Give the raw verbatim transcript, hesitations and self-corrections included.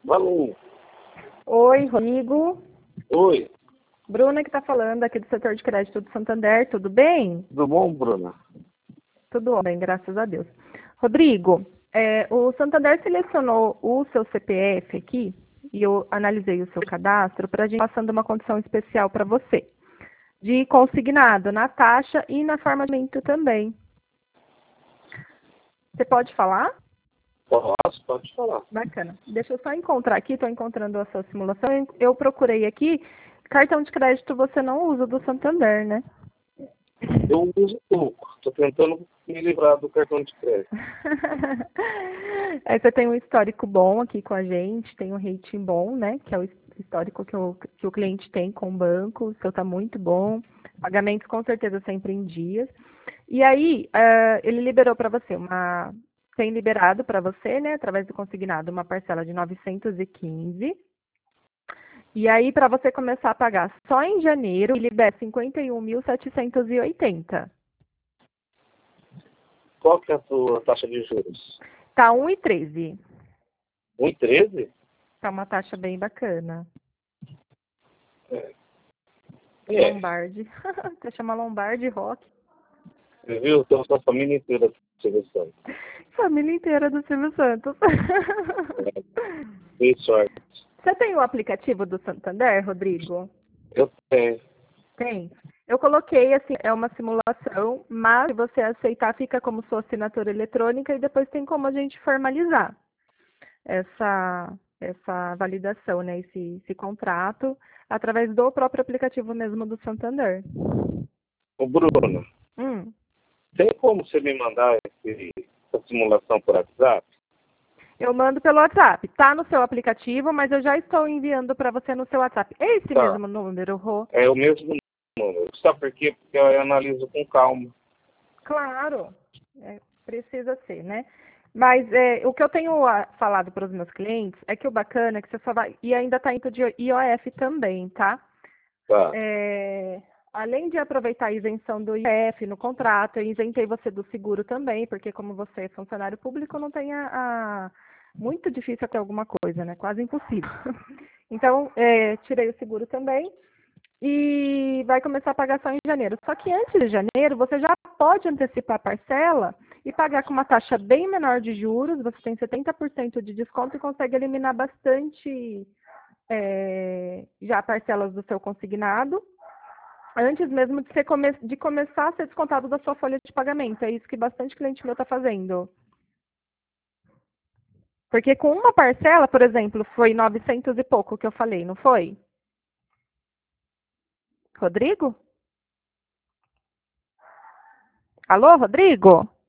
Alô. Oi, Rodrigo. Oi. Bruna que está falando aqui do setor de crédito do Santander, tudo bem? Tudo bom, Bruna? Tudo bem, graças a Deus. Rodrigo, é, o Santander selecionou o seu C P F aqui e eu analisei o seu cadastro para a gente passando uma condição especial para você, de consignado na taxa e na forma de pagamento também. Você pode falar? Posso, pode falar. Bacana. Deixa eu só encontrar aqui, estou encontrando a sua simulação. Eu procurei aqui, cartão de crédito você não usa do Santander, né? Eu uso pouco. Estou tentando me livrar do cartão de crédito. Aí você tem um histórico bom aqui com a gente, tem um rating bom, né? Que é o histórico que o, que o cliente tem com o banco, o seu está muito bom. Pagamentos com certeza sempre em dias. E aí, uh, ele liberou para você uma... Tem liberado para você, né, através do consignado, uma parcela de novecentos e quinze. E aí, para você começar a pagar só em janeiro, ele libera cinquenta e um mil setecentos e oitenta. Qual que é a tua taxa de juros? Tá um e treze. um e treze? Tá uma taxa bem bacana. É. É. Lombardi. Você chama Lombardi Rock. Você viu? Então, a família inteira do Silvio Santos. Família inteira do Silvio Santos. É. Dei sorte. Você tem o aplicativo do Santander, Rodrigo? Eu tenho. Tem. Eu coloquei, assim, é uma simulação, mas se você aceitar, fica como sua assinatura eletrônica e depois tem como a gente formalizar essa, essa validação, né, esse, esse contrato, através do próprio aplicativo mesmo do Santander. Ô, Bruno, Hum. tem como você me mandar esse, essa simulação por WhatsApp? Eu mando pelo WhatsApp. Tá no seu aplicativo, mas eu já estou enviando para você no seu WhatsApp. É esse Tá. mesmo número, Rô? É o mesmo número. Sabe por quê? Porque eu analiso com calma. Claro, é, precisa ser, né? Mas é, o que eu tenho ah, falado para os meus clientes é que o bacana é que você só vai. E ainda está indo de I O F também, tá? Tá. É, além de aproveitar a isenção do I O F no contrato, eu isentei você do seguro também, porque como você é funcionário público, não tem a. a- muito difícil até alguma coisa, né? Quase impossível. Então, é, tirei o seguro também. E vai começar a pagar só em janeiro. Só que antes de janeiro, você já pode antecipar a parcela e pagar com uma taxa bem menor de juros. Você tem setenta por cento de desconto e consegue eliminar bastante é, já parcelas do seu consignado, antes mesmo de, ser come de começar a ser descontado da sua folha de pagamento. É isso que bastante cliente meu está fazendo. Porque com uma parcela, por exemplo, foi novecentos e pouco que eu falei, não foi? Rodrigo? Alô, Rodrigo?